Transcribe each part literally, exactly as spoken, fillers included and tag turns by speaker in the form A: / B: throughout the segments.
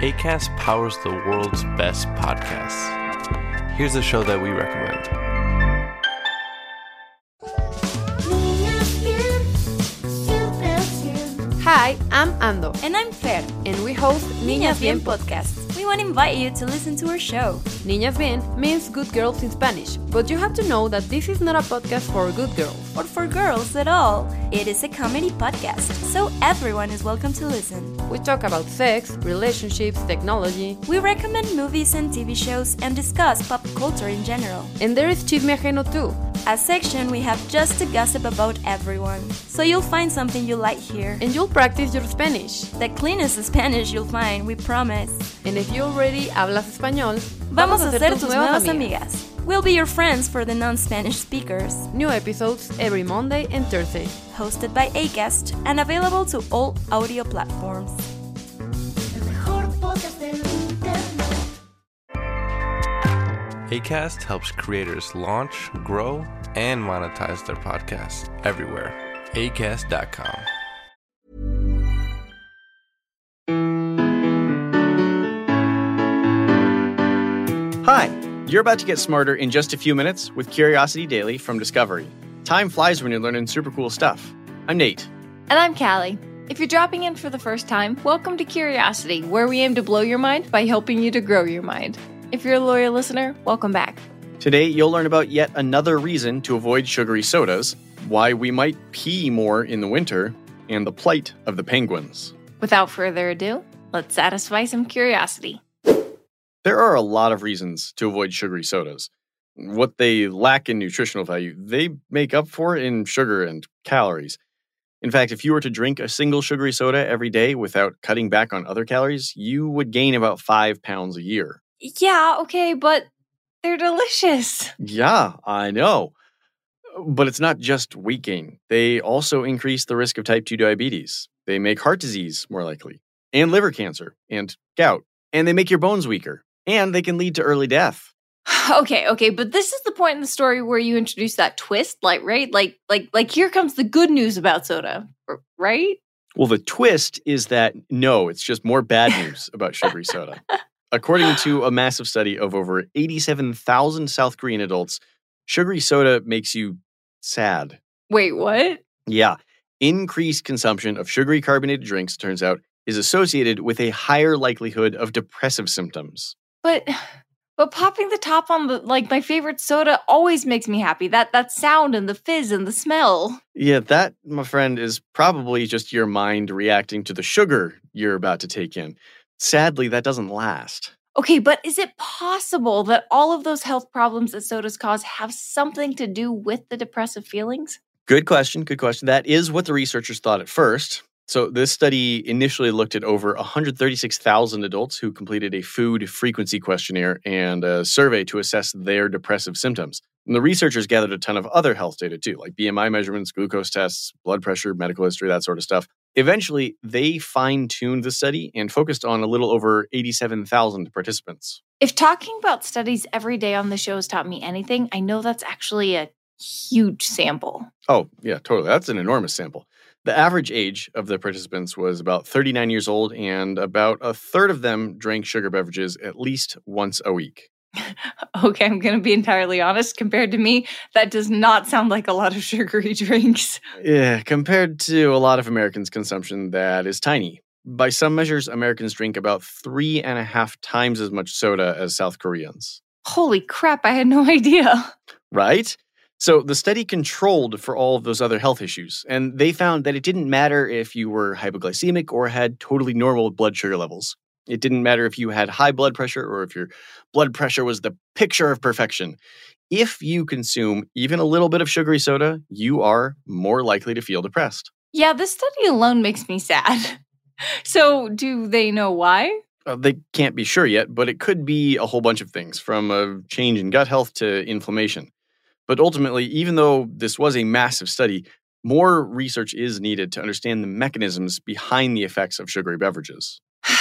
A: Acast powers the world's best podcasts. Here's a show that we recommend.
B: Hi, I'm Ando.
C: And I'm Fer.
B: And we host
C: Niñas Bien Podcast. We want to invite you to listen to our show.
B: Niñas Bien means good girls in Spanish, but you have to know that this is not a podcast for good girls.
C: Or for girls at all. It is a comedy podcast, so everyone is welcome to listen.
B: We talk about sex, relationships, technology.
C: We recommend movies and T V shows and discuss pop culture in general.
B: And there is Chisme Ajeno too.
C: A section we have just to gossip about everyone. So you'll find something you like here.
B: And you'll practice your Spanish.
C: The cleanest Spanish you'll find, we promise.
B: And if you already hablas español,
C: vamos a ser tus nuevas amigas. We'll be your friends for the non-Spanish speakers.
B: New episodes every Monday and Thursday.
C: Hosted by Acast and available to all audio platforms.
A: Acast helps creators launch, grow, and monetize their podcasts everywhere. Acast dot com.
D: Hi, you're about to get smarter in just a few minutes with Curiosity Daily from Discovery. Time flies when you're learning super cool stuff. I'm Nate.
E: And I'm Callie. If you're dropping in for the first time, welcome to Curiosity, where we aim to blow your mind by helping you to grow your mind. If you're a loyal listener, welcome back.
D: Today, you'll learn about yet another reason to avoid sugary sodas, why we might pee more in the winter, and the plight of the penguins.
E: Without further ado, let's satisfy some curiosity.
D: There are a lot of reasons to avoid sugary sodas. What they lack in nutritional value, they make up for in sugar and calories. In fact, if you were to drink a single sugary soda every day without cutting back on other calories, you would gain about five pounds a year.
E: Yeah, okay, but they're delicious.
D: Yeah, I know. But it's not just weight gain. They also increase the risk of type two diabetes. They make heart disease more likely, and liver cancer, and gout. And they make your bones weaker. And they can lead to early death.
E: Okay, okay, but this is the point in the story where you introduce that twist, like, right? Like, like, like, here comes the good news about soda, right?
D: Well, the twist is that, no, it's just more bad news about sugary soda. According to a massive study of over eighty-seven thousand South Korean adults, sugary soda makes you sad.
E: Wait, what?
D: Yeah. Increased consumption of sugary carbonated drinks, turns out, is associated with a higher likelihood of depressive symptoms.
E: But but popping the top on the like my favorite soda always makes me happy. That that sound and the fizz and the smell.
D: Yeah, that, my friend, is probably just your mind reacting to the sugar you're about to take in. Sadly, that doesn't last.
E: Okay, but is it possible that all of those health problems that sodas cause have something to do with the depressive feelings?
D: Good question, good question. That is what the researchers thought at first. So this study initially looked at over one hundred thirty-six thousand adults who completed a food frequency questionnaire and a survey to assess their depressive symptoms. And the researchers gathered a ton of other health data too, like B M I measurements, glucose tests, blood pressure, medical history, that sort of stuff. Eventually, they fine-tuned the study and focused on a little over eighty-seven thousand participants.
E: If talking about studies every day on the show has taught me anything, I know that's actually a huge sample.
D: Oh, yeah, totally. That's an enormous sample. The average age of the participants was about thirty-nine years old, and about a third of them drank sugar beverages at least once a week.
E: Okay, I'm going to be entirely honest. Compared to me, that does not sound like a lot of sugary drinks.
D: Yeah, compared to a lot of Americans' consumption, that is tiny. By some measures, Americans drink about three and a half times as much soda as South Koreans.
E: Holy crap, I had no idea.
D: Right? So the study controlled for all of those other health issues, and they found that it didn't matter if you were hypoglycemic or had totally normal blood sugar levels. It didn't matter if you had high blood pressure or if your blood pressure was the picture of perfection. If you consume even a little bit of sugary soda, you are more likely to feel depressed.
E: Yeah, this study alone makes me sad. So do they know why?
D: Uh, they can't be sure yet, but it could be a whole bunch of things, from a change in gut health to inflammation. But ultimately, even though this was a massive study, more research is needed to understand the mechanisms behind the effects of sugary beverages.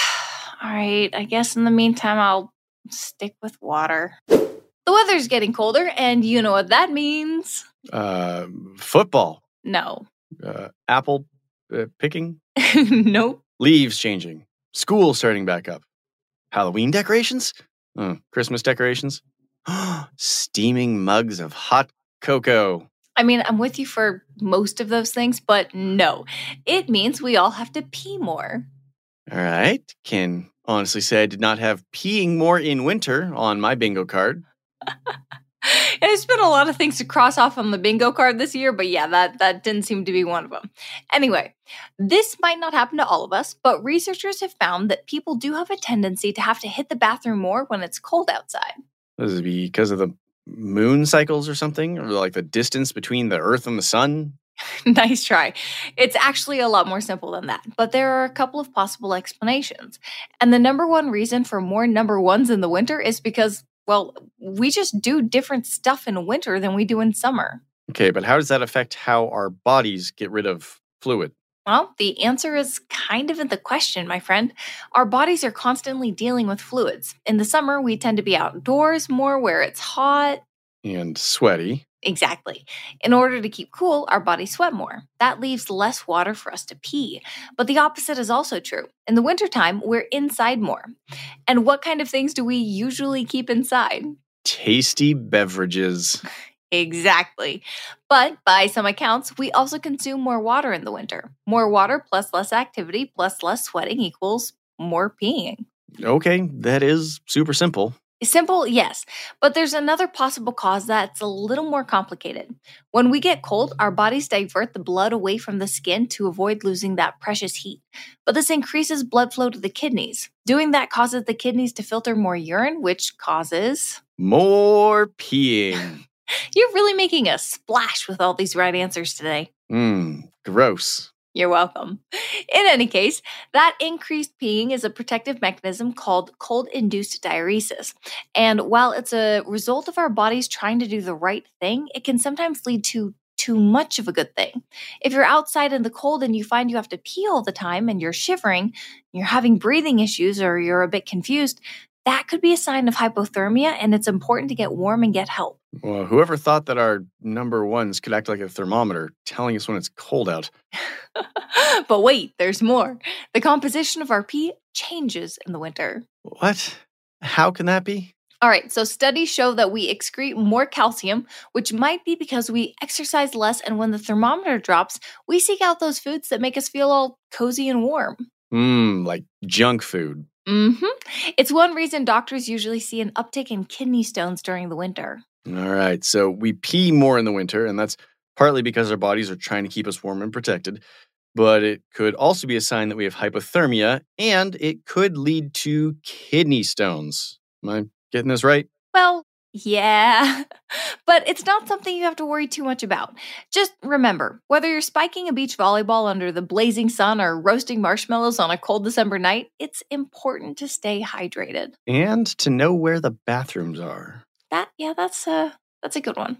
E: All right, I guess in the meantime, I'll stick with water. The weather's getting colder, and you know what that means.
D: Uh, football.
E: No.
D: Uh, apple uh, picking.
E: Nope.
D: Leaves changing. School starting back up. Halloween decorations? Oh, Christmas decorations? Steaming mugs of hot cocoa.
E: I mean, I'm with you for most of those things, but no. It means we all have to pee more.
D: All right. Can honestly say I did not have peeing more in winter on my bingo card.
E: And there's been a lot of things to cross off on the bingo card this year, but yeah, that, that didn't seem to be one of them. Anyway, this might not happen to all of us, but researchers have found that people do have a tendency to have to hit the bathroom more when it's cold outside.
D: Does it be because of the moon cycles or something? Or like the distance between the Earth and the sun?
E: Nice try. It's actually a lot more simple than that, but there are a couple of possible explanations. And the number one reason for more number ones in the winter is because, well, we just do different stuff in winter than we do in summer.
D: Okay, but how does that affect how our bodies get rid of fluid?
E: Well, the answer is kind of in the question, my friend. Our bodies are constantly dealing with fluids. In the summer, we tend to be outdoors more where it's hot.
D: And sweaty.
E: Exactly. In order to keep cool, our bodies sweat more. That leaves less water for us to pee. But the opposite is also true. In the wintertime, we're inside more. And what kind of things do we usually keep inside?
D: Tasty beverages.
E: Exactly. But by some accounts, we also consume more water in the winter. More water plus less activity plus less sweating equals more peeing.
D: Okay, that is super simple.
E: Simple, yes, but there's another possible cause that's a little more complicated. When we get cold, our bodies divert the blood away from the skin to avoid losing that precious heat. But this increases blood flow to the kidneys. Doing that causes the kidneys to filter more urine, which causes...
D: more peeing.
E: You're really making a splash with all these right answers today.
D: Mmm, gross.
E: You're welcome. In any case, that increased peeing is a protective mechanism called cold-induced diuresis. And while it's a result of our bodies trying to do the right thing, it can sometimes lead to too much of a good thing. If you're outside in the cold and you find you have to pee all the time and you're shivering, you're having breathing issues or you're a bit confused, that could be a sign of hypothermia, and it's important to get warm and get help.
D: Well, whoever thought that our number ones could act like a thermometer, telling us when it's cold out.
E: But wait, there's more. The composition of our pee changes in the winter.
D: What? How can that be?
E: All right, so studies show that we excrete more calcium, which might be because we exercise less, and when the thermometer drops, we seek out those foods that make us feel all cozy and warm.
D: Mmm, like junk food.
E: Mm-hmm. It's one reason doctors usually see an uptick in kidney stones during the winter.
D: All right, so we pee more in the winter, and that's partly because our bodies are trying to keep us warm and protected. But it could also be a sign that we have hypothermia, and it could lead to kidney stones. Am I getting this right?
E: Well, yeah, but it's not something you have to worry too much about. Just remember, whether you're spiking a beach volleyball under the blazing sun or roasting marshmallows on a cold December night, it's important to stay hydrated.
D: And to know where the bathrooms are.
E: That, yeah, that's a, that's a good one.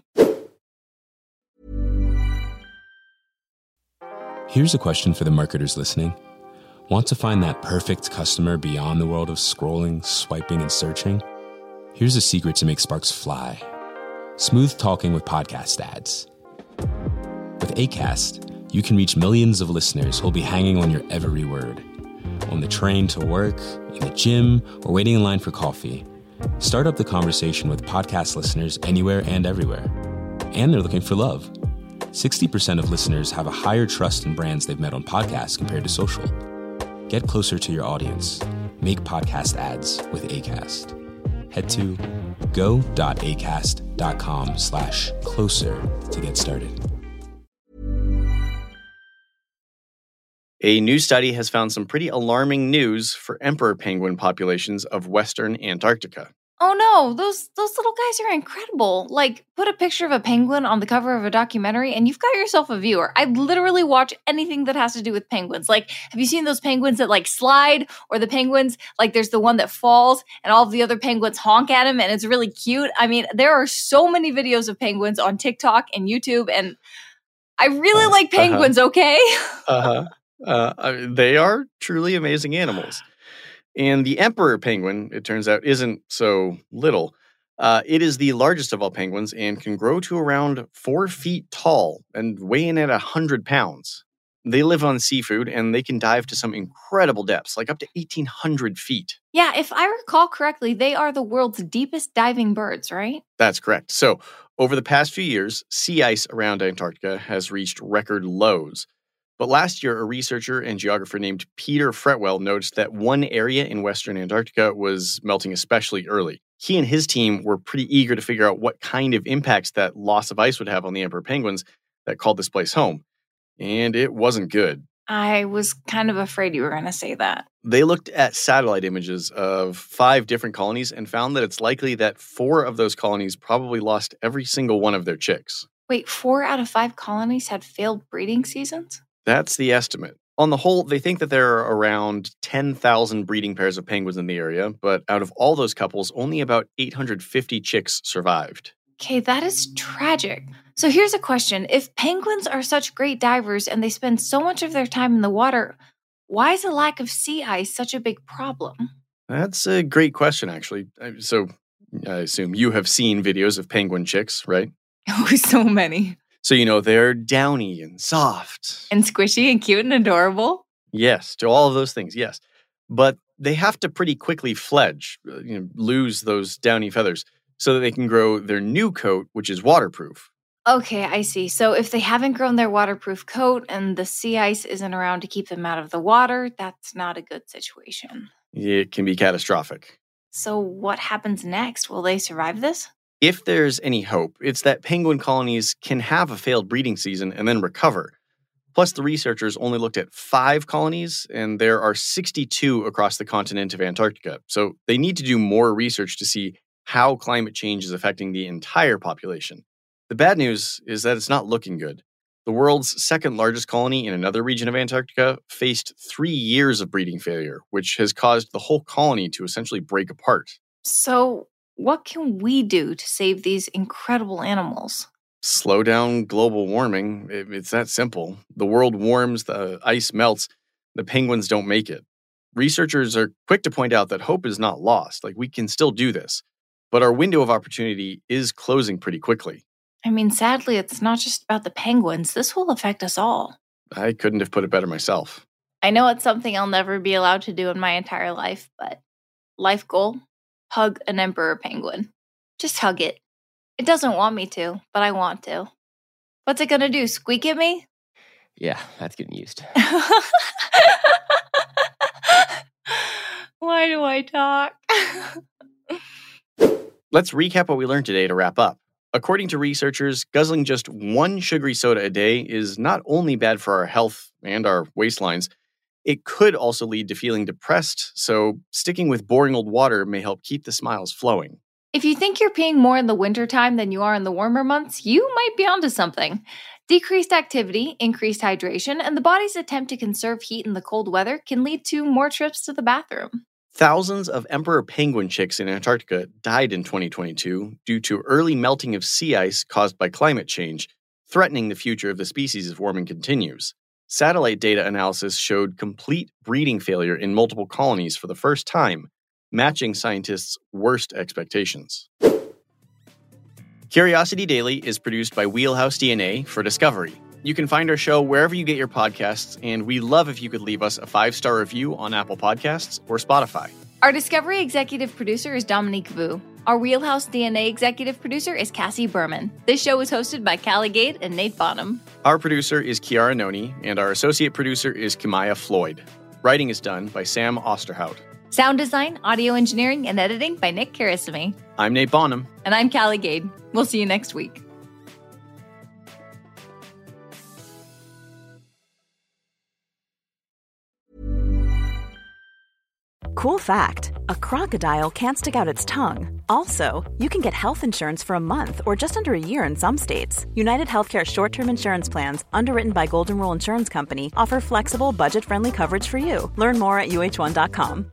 F: Here's a question for the marketers listening. Want to find that perfect customer beyond the world of scrolling, swiping, and searching? Here's a secret to make sparks fly. Smooth talking with podcast ads. With Acast, you can reach millions of listeners who'll be hanging on your every word. On the train to work, in the gym, or waiting in line for coffee. Start up the conversation with podcast listeners anywhere and everywhere. And they're looking for love. sixty percent of listeners have a higher trust in brands they've met on podcasts compared to social. Get closer to your audience. Make podcast ads with Acast. Head to go.acast.com slash closer to get started.
D: A new study has found some pretty alarming news for emperor penguin populations of Western Antarctica.
E: Oh no, those those little guys are incredible. Like, put a picture of a penguin on the cover of a documentary and you've got yourself a viewer. I literally watch anything that has to do with penguins. Like, have you seen those penguins that like slide, or the penguins, like there's the one that falls and all of the other penguins honk at him and it's really cute? I mean, there are so many videos of penguins on TikTok and YouTube, and I really
D: uh,
E: like penguins, uh-huh. okay?
D: uh-huh. Uh, I mean, they are truly amazing animals. And the emperor penguin, it turns out, isn't so little. Uh, it is the largest of all penguins and can grow to around four feet tall and weigh in at one hundred pounds. They live on seafood, and they can dive to some incredible depths, like up to eighteen hundred feet.
E: Yeah, if I recall correctly, they are the world's deepest diving birds, right?
D: That's correct. So, over the past few years, sea ice around Antarctica has reached record lows. But last year, a researcher and geographer named Peter Fretwell noticed that one area in western Antarctica was melting especially early. He and his team were pretty eager to figure out what kind of impacts that loss of ice would have on the emperor penguins that called this place home. And it wasn't good.
E: I was kind of afraid you were going to say that.
D: They looked at satellite images of five different colonies and found that it's likely that four of those colonies probably lost every single one of their chicks.
E: Wait, four out of five colonies had failed breeding seasons?
D: That's the estimate. On the whole, they think that there are around ten thousand breeding pairs of penguins in the area, but out of all those couples, only about eight hundred fifty chicks survived.
E: Okay, that is tragic. So here's a question. If penguins are such great divers and they spend so much of their time in the water, why is the lack of sea ice such a big problem?
D: That's a great question, actually. So I assume you have seen videos of penguin chicks, right?
E: Oh, so many.
D: So, you know, they're downy and soft.
E: And squishy and cute and adorable.
D: Yes, to all of those things, yes. But they have to pretty quickly fledge, you know, lose those downy feathers so that they can grow their new coat, which is waterproof.
E: Okay, I see. So if they haven't grown their waterproof coat and the sea ice isn't around to keep them out of the water, that's not a good situation.
D: It can be catastrophic.
E: So what happens next? Will they survive this?
D: If there's any hope, it's that penguin colonies can have a failed breeding season and then recover. Plus, the researchers only looked at five colonies, and there are sixty-two across the continent of Antarctica. So they need to do more research to see how climate change is affecting the entire population. The bad news is that it's not looking good. The world's second largest colony in another region of Antarctica faced three years of breeding failure, which has caused the whole colony to essentially break apart.
E: So what can we do to save these incredible animals?
D: Slow down global warming. It's that simple. The world warms, the ice melts, the penguins don't make it. Researchers are quick to point out that hope is not lost. Like, we can still do this. But our window of opportunity is closing pretty quickly.
E: I mean, sadly, it's not just about the penguins. This will affect us all.
D: I couldn't have put it better myself.
E: I know it's something I'll never be allowed to do in my entire life, but life goal? Hug an emperor penguin. Just hug it. It doesn't want me to, but I want to. What's it gonna do, squeak at me?
G: Yeah, that's getting used.
E: Why do I talk?
D: Let's recap what we learned today to wrap up. According to researchers, guzzling just one sugary soda a day is not only bad for our health and our waistlines, it could also lead to feeling depressed, so sticking with boring old water may help keep the smiles flowing.
E: If you think you're peeing more in the wintertime than you are in the warmer months, you might be onto something. Decreased activity, increased hydration, and the body's attempt to conserve heat in the cold weather can lead to more trips to the bathroom.
D: Thousands of emperor penguin chicks in Antarctica died in twenty twenty-two due to early melting of sea ice caused by climate change, threatening the future of the species if warming continues. Satellite data analysis showed complete breeding failure in multiple colonies for the first time, matching scientists' worst expectations. Curiosity Daily is produced by Wheelhouse D N A for Discovery. You can find our show wherever you get your podcasts, and we love if you could leave us a five-star review on Apple Podcasts or Spotify.
E: Our Discovery executive producer is Dominique Vu. Our Wheelhouse D N A executive producer is Cassie Berman. This show is hosted by Callie Gate and Nate Bonham.
D: Our producer is Kiara Noni, and our associate producer is Kimaya Floyd. Writing is done by Sam Osterhout.
E: Sound design, audio engineering, and editing by Nick Karasamy.
D: I'm Nate Bonham.
E: And I'm Callie Gade. We'll see you next week.
H: Cool fact, a crocodile can't stick out its tongue. Also, you can get health insurance for a month or just under a year in some states. United Healthcare short-term insurance plans, underwritten by Golden Rule Insurance Company, offer flexible, budget-friendly coverage for you. Learn more at U H one dot com.